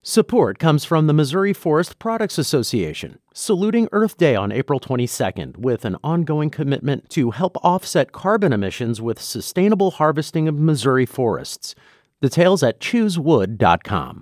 Support comes from the Missouri Forest Products Association, saluting Earth Day on April 22nd with an ongoing commitment to help offset carbon emissions with sustainable harvesting of Missouri forests. Details at choosewood.com.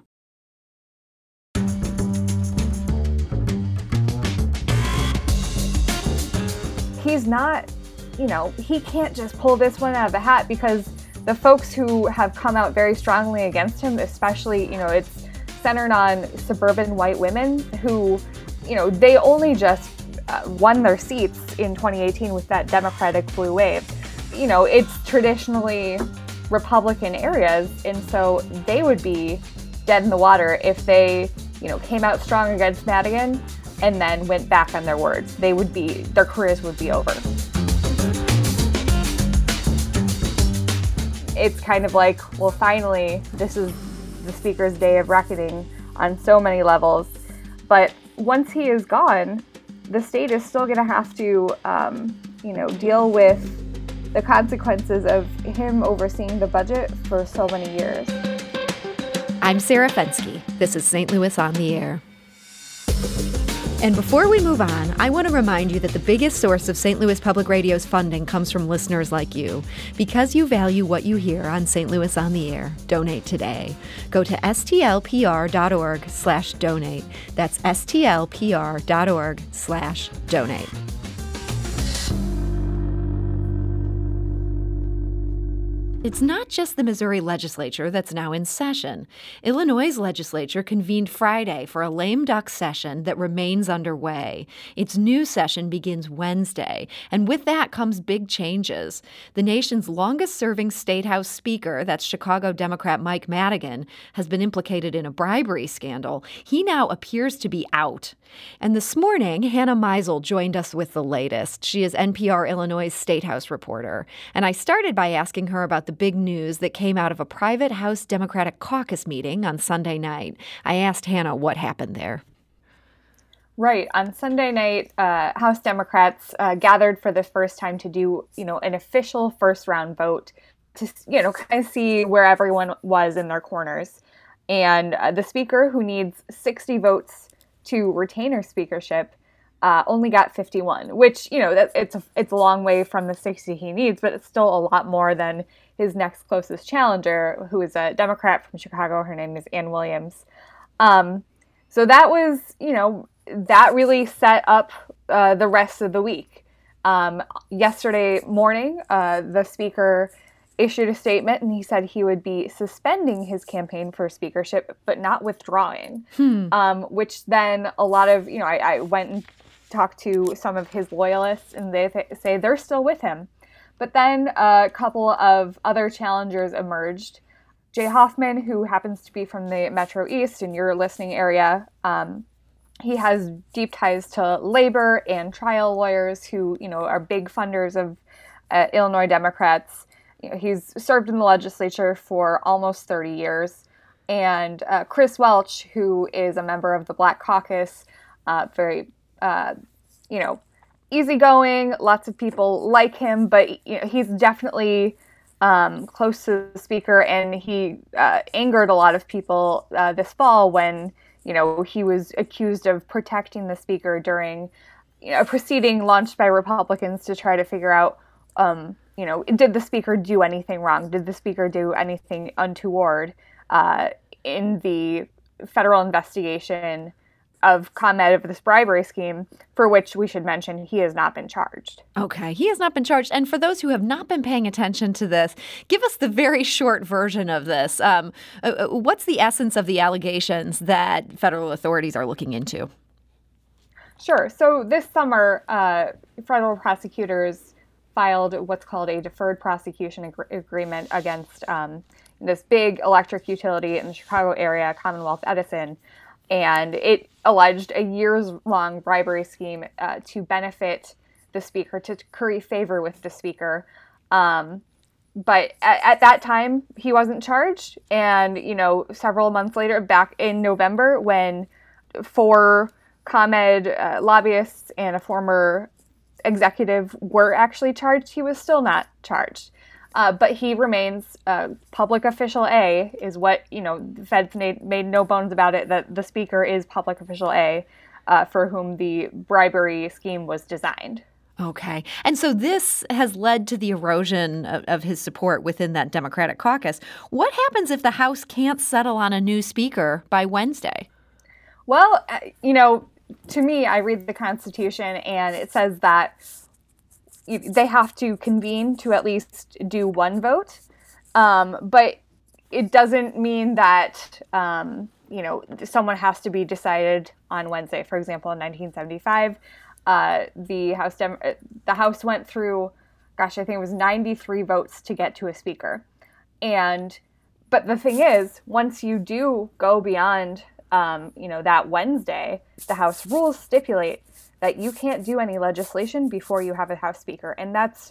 He's not, he can't just pull this one out of the hat, because the folks who have come out very strongly against him, especially, it's centered on suburban white women who, they only just won their seats in 2018 with that Democratic blue wave. It's traditionally Republican areas, and so they would be dead in the water if they, came out strong against Madigan and then went back on their words. Their careers would be over. It's kind of like, well, finally, this is the Speaker's day of reckoning on so many levels. But once he is gone, the state is still going to have to, deal with the consequences of him overseeing the budget for so many years. I'm Sarah Fenske. This is St. Louis on the Air. And before we move on, I want to remind you that the biggest source of St. Louis Public Radio's funding comes from listeners like you. Because you value what you hear on St. Louis on the Air, donate today. Go to stlpr.org/donate. That's stlpr.org/donate. It's not just the Missouri legislature that's now in session. Illinois' legislature convened Friday for a lame duck session that remains underway. Its new session begins Wednesday, and with that comes big changes. The nation's longest-serving State House Speaker, that's Chicago Democrat Mike Madigan, has been implicated in a bribery scandal. He now appears to be out. And this morning, Hannah Meisel joined us with the latest. She is NPR Illinois' State House reporter. And I started by asking her about the big news that came out of a private House Democratic caucus meeting on Sunday night. I asked Hannah what happened there. Right. On Sunday night, House Democrats gathered for the first time to do, an official first-round vote to, kind of see where everyone was in their corners. And the Speaker, who needs 60 votes to retain her speakership, only got 51, which, it's a long way from the 60 he needs, but it's still a lot more than his next closest challenger, who is a Democrat from Chicago. Her name is Ann Williams. So that was, that really set up the rest of the week. Yesterday morning, the Speaker issued a statement, and he said he would be suspending his campaign for speakership, but not withdrawing, which then a lot of, I went and talked to some of his loyalists, and they say they're still with him. But then a couple of other challengers emerged. Jay Hoffman, who happens to be from the Metro East in your listening area, he has deep ties to labor and trial lawyers who, are big funders of Illinois Democrats. He's served in the legislature for almost 30 years. And Chris Welch, who is a member of the Black Caucus, very, easygoing. Lots of people like him, but he's definitely close to the Speaker, and he angered a lot of people this fall when, he was accused of protecting the Speaker during a proceeding launched by Republicans to try to figure out, did the Speaker do anything wrong? Did the Speaker do anything untoward in the federal investigation of ComEd of this bribery scheme, for which we should mention he has not been charged. Okay, he has not been charged. And for those who have not been paying attention to this, give us the very short version of this. What's the essence of the allegations that federal authorities are looking into? Sure. So this summer, federal prosecutors filed what's called a deferred prosecution agreement against this big electric utility in the Chicago area, Commonwealth Edison. And it alleged a years-long bribery scheme to benefit the Speaker, to curry favor with the Speaker. But at that time, he wasn't charged. And, several months later, back in November, when 4 ComEd lobbyists and a former executive were actually charged, he was still not charged. But he remains public official A, is what, the Feds made no bones about it, that the speaker is public official A, for whom the bribery scheme was designed. Okay. And so this has led to the erosion of his support within that Democratic caucus. What happens if the House can't settle on a new speaker by Wednesday? Well, to me, I read the Constitution and it says that they have to convene to at least do one vote. But it doesn't mean that, someone has to be decided on Wednesday. For example, in 1975, the House went through, I think it was 93 votes to get to a speaker. But the thing is, once you do go beyond, that Wednesday, the House rules stipulate that you can't do any legislation before you have a House Speaker. And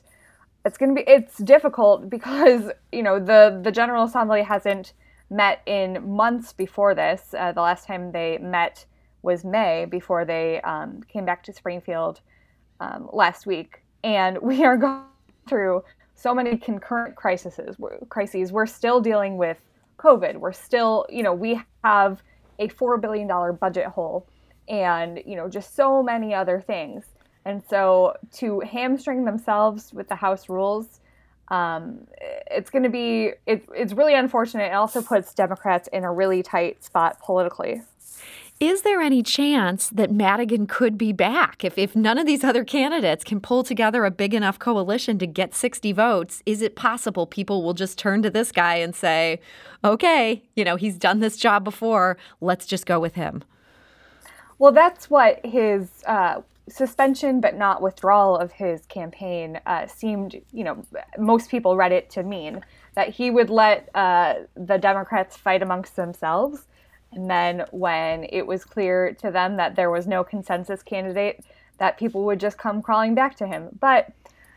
it's difficult because, the General Assembly hasn't met in months before this. The last time they met was May, before they came back to Springfield last week. And we are going through so many concurrent crises. We're still dealing with COVID. We're still, we have a $4 billion budget hole and, just so many other things. And so to hamstring themselves with the House rules, it's really unfortunate. It also puts Democrats in a really tight spot politically. Is there any chance that Madigan could be back? If none of these other candidates can pull together a big enough coalition to get 60 votes, is it possible people will just turn to this guy and say, okay, he's done this job before, let's just go with him? Well, that's what his suspension but not withdrawal of his campaign seemed, most people read it to mean, that he would let the Democrats fight amongst themselves. And then when it was clear to them that there was no consensus candidate, that people would just come crawling back to him. But,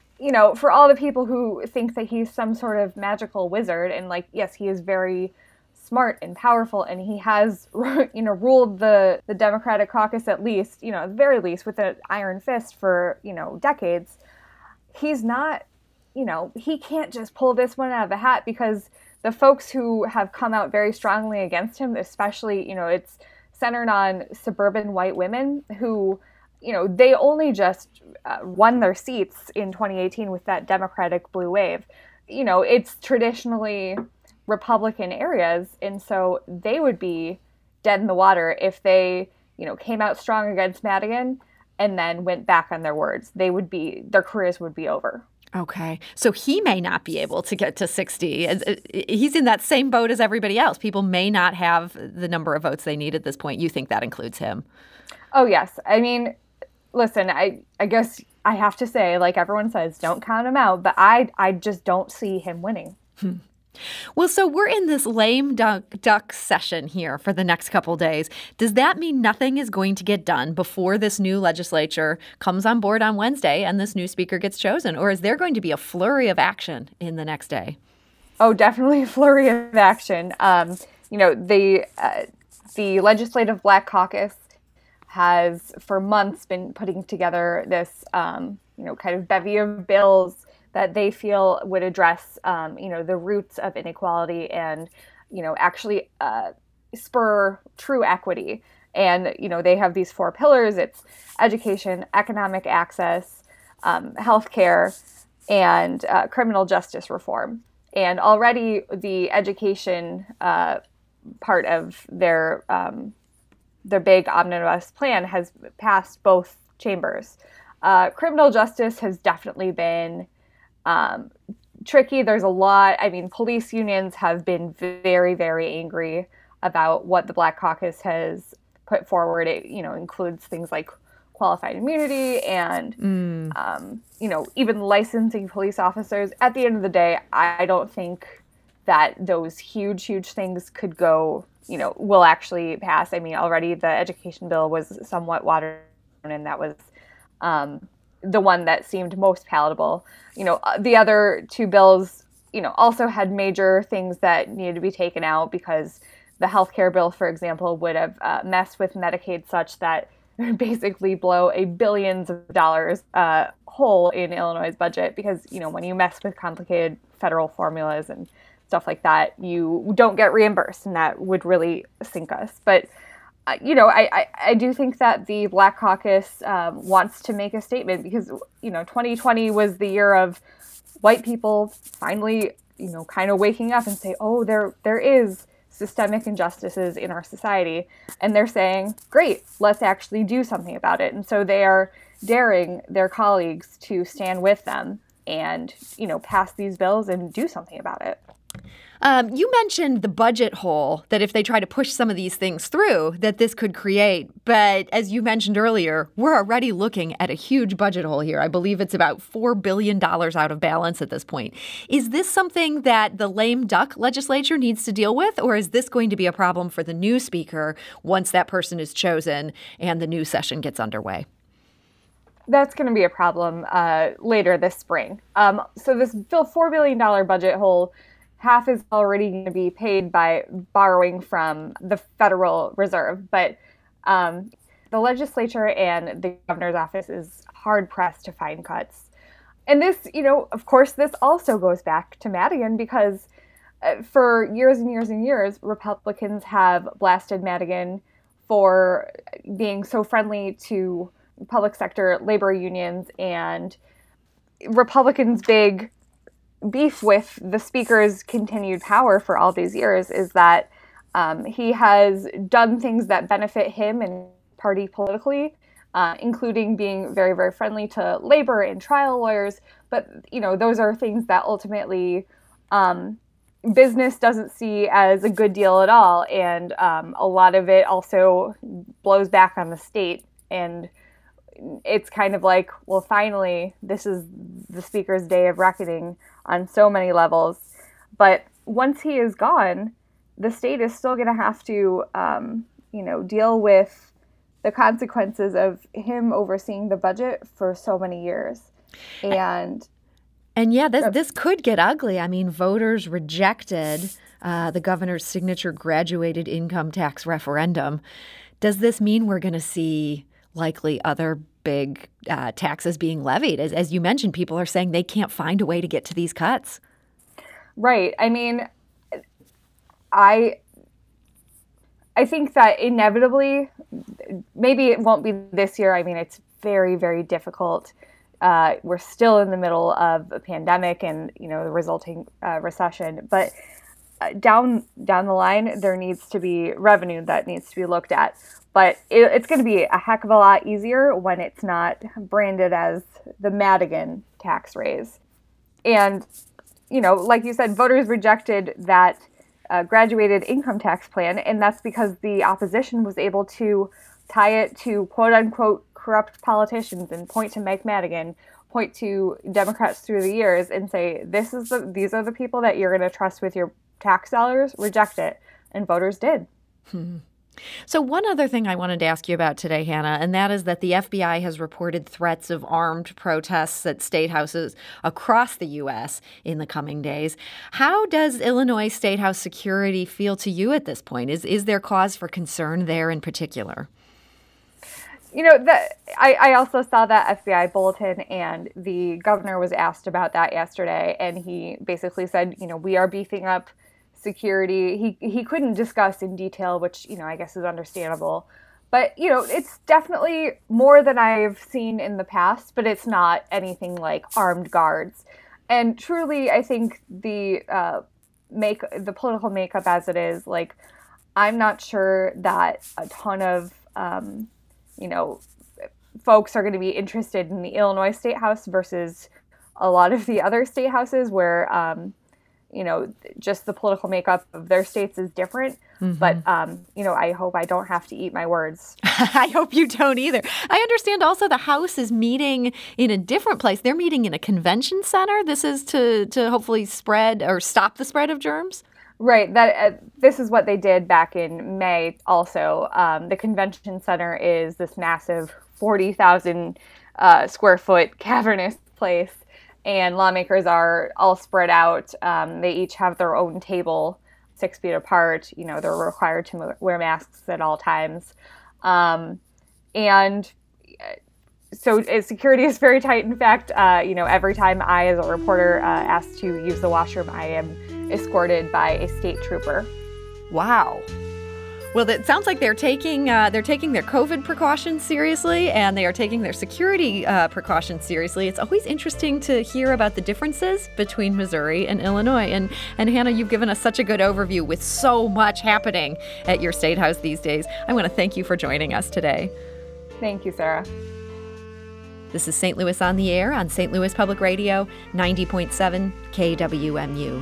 for all the people who think that he's some sort of magical wizard, and yes, he is very smart and powerful, and he has, ruled the Democratic caucus at least, at the very least, with an iron fist for, decades, he's not, he can't just pull this one out of a hat, because the folks who have come out very strongly against him, especially, it's centered on suburban white women who, they only just won their seats in 2018 with that Democratic blue wave. It's traditionally Republican areas, and so they would be dead in the water if they, came out strong against Madigan and then went back on their words. Their careers would be over. Okay. So he may not be able to get to 60. He's in that same boat as everybody else. People may not have the number of votes they need at this point. You think that includes him? Oh, yes. I mean, listen, I guess I have to say, like everyone says, don't count him out. But I just don't see him winning. Well, so we're in this lame duck session here for the next couple days. Does that mean nothing is going to get done before this new legislature comes on board on Wednesday and this new speaker gets chosen? Or is there going to be a flurry of action in the next day? Oh, definitely a flurry of action. The Legislative Black Caucus has for months been putting together this, kind of bevy of bills that they feel would address, the roots of inequality and, actually spur true equity. And, they have these 4 pillars. It's education, economic access, healthcare, and criminal justice reform. And already the education part of their big omnibus plan has passed both chambers. Criminal justice has definitely been tricky. There's a lot. I mean, police unions have been very, very angry about what the Black Caucus has put forward. It, includes things like qualified immunity and, even licensing police officers. At the end of the day, I don't think that those huge, huge things could go, will actually pass. I mean, already the education bill was somewhat watered down, and that was the one that seemed most palatable. The other 2 bills, also had major things that needed to be taken out, because the healthcare bill, for example, would have messed with Medicaid such that it would basically blow billions of dollars hole in Illinois' budget, because, when you mess with complicated federal formulas and stuff like that, you don't get reimbursed, and that would really sink us. But I do think that the Black Caucus wants to make a statement because 2020 was the year of white people finally kind of waking up and say, oh, there is systemic injustices in our society, and they're saying, great, let's actually do something about it. And so they are daring their colleagues to stand with them and pass these bills and do something about it. You mentioned the budget hole that if they try to push some of these things through, that this could create. But as you mentioned earlier, we're already looking at a huge budget hole here. I believe it's about $4 billion out of balance at this point. Is this something that the lame duck legislature needs to deal with, or is this going to be a problem for the new speaker once that person is chosen and the new session gets underway? That's going to be a problem later this spring. So this $4 billion budget hole, half is already going to be paid by borrowing from the Federal Reserve. But the legislature and the governor's office is hard-pressed to find cuts. And this, of course, this also goes back to Madigan because for years and years and years, Republicans have blasted Madigan for being so friendly to public sector labor unions, and Republicans' big beef with the speaker's continued power for all these years is that he has done things that benefit him and party politically, including being very, very friendly to labor and trial lawyers. But, those are things that ultimately business doesn't see as a good deal at all. And a lot of it also blows back on the state. And it's kind of like, well, finally, this is the speaker's day of reckoning on so many levels. But once he is gone, the state is still going to have to, deal with the consequences of him overseeing the budget for so many years. And yeah, this could get ugly. I mean, voters rejected the governor's signature graduated income tax referendum. Does this mean we're going to see likely other big taxes being levied? As you mentioned, people are saying they can't find a way to get to these cuts. Right. I mean, I think that inevitably, maybe it won't be this year. I mean, it's very, very difficult. We're still in the middle of a pandemic and, the resulting recession. But down the line, there needs to be revenue that needs to be looked at. But it's going to be a heck of a lot easier when it's not branded as the Madigan tax raise. And, like you said, voters rejected that graduated income tax plan. And that's because the opposition was able to tie it to quote unquote corrupt politicians and point to Mike Madigan, point to Democrats through the years and say, these are the people that you're going to trust with your tax dollars. Reject it. And voters did. So one other thing I wanted to ask you about today, Hannah, and that is that the FBI has reported threats of armed protests at state houses across the U.S. in the coming days. How does Illinois State House security feel to you at this point? Is there cause for concern there in particular? I also saw that FBI bulletin, and the governor was asked about that yesterday, and he basically said, we are beefing up security. He couldn't discuss in detail, which, I guess is understandable. But, it's definitely more than I've seen in the past, but it's not anything like armed guards. And truly, I think the political makeup as it is, like, I'm not sure that a ton of, folks are going to be interested in the Illinois State House versus a lot of the other state houses where, just the political makeup of their states is different. Mm-hmm. But, I hope I don't have to eat my words. I hope you don't either. I understand also the House is meeting in a different place. They're meeting in a convention center. This is to hopefully spread or stop the spread of germs. Right. This is what they did back in May also. The convention center is this massive 40,000 square foot cavernous place. And lawmakers are all spread out. They each have their own table, 6 feet apart. They're required to wear masks at all times. And security is very tight. In fact, every time I, as a reporter, asked to use the washroom, I am escorted by a state trooper. Wow. Well, it sounds like they're taking their COVID precautions seriously, and they are taking their security precautions seriously. It's always interesting to hear about the differences between Missouri and Illinois. And Hannah, you've given us such a good overview with so much happening at your state house these days. I want to thank you for joining us today. Thank you, Sarah. This is St. Louis on the Air on St. Louis Public Radio, 90.7 KWMU.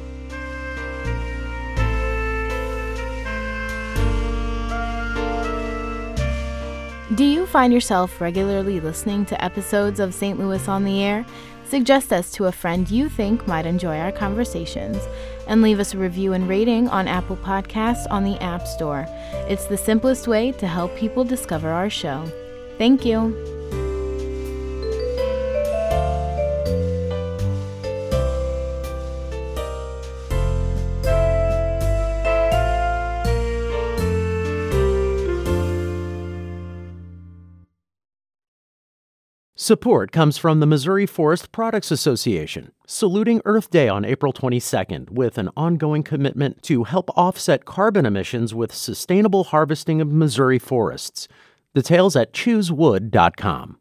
Do you find yourself regularly listening to episodes of St. Louis on the Air? Suggest us to a friend you think might enjoy our conversations, and leave us a review and rating on Apple Podcasts on the App Store. It's the simplest way to help people discover our show. Thank you. Support comes from the Missouri Forest Products Association, saluting Earth Day on April 22nd with an ongoing commitment to help offset carbon emissions with sustainable harvesting of Missouri forests. Details at choosewood.com.